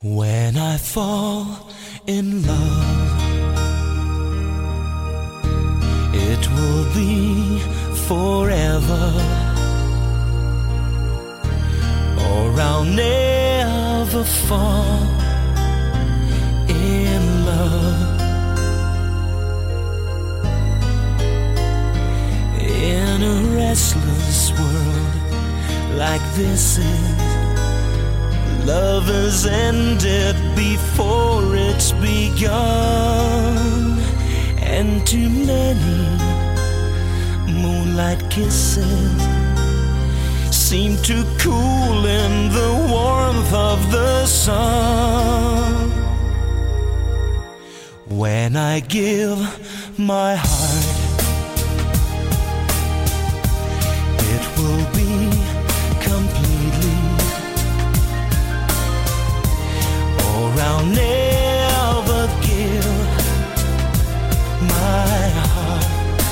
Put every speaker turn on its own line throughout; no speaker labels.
When I fall in love, it will be forever, or I'll never fall in love. In a restless world like this is, love has ended before it's begun, and too many moonlight kisses seem to cool in the warmth of the sun. When I give my heart, it will be completely, or I'll never give my heart.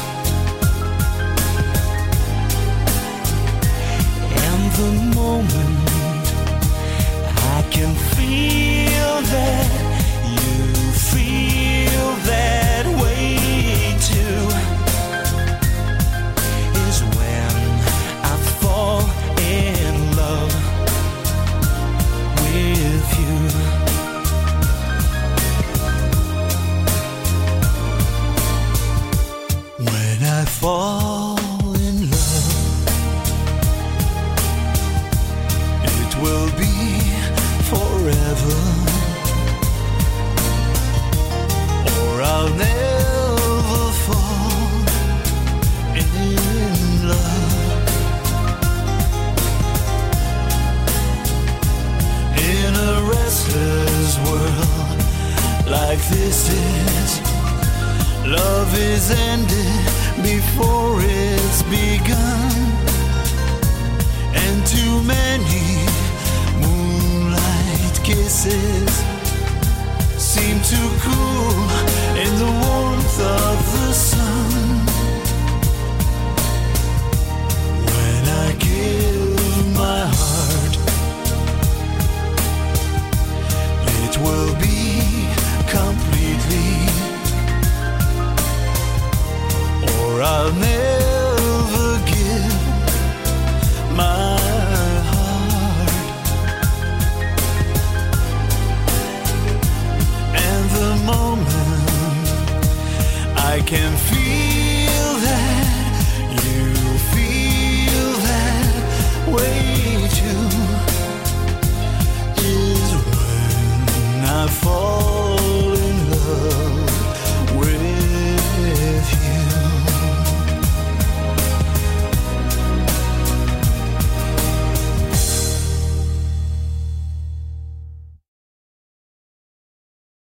And the moment I can feel that you feel that way too is when I fall in love with you. When I fall in love, it will be forever, or I'll never fall in love. In a restless world like this is, love is ended before it's begun, and too many moonlight kisses seem to cool in the warmth of the sun. When I give my heart, it will be completely, or I'll never give my heart. And the moment I can feel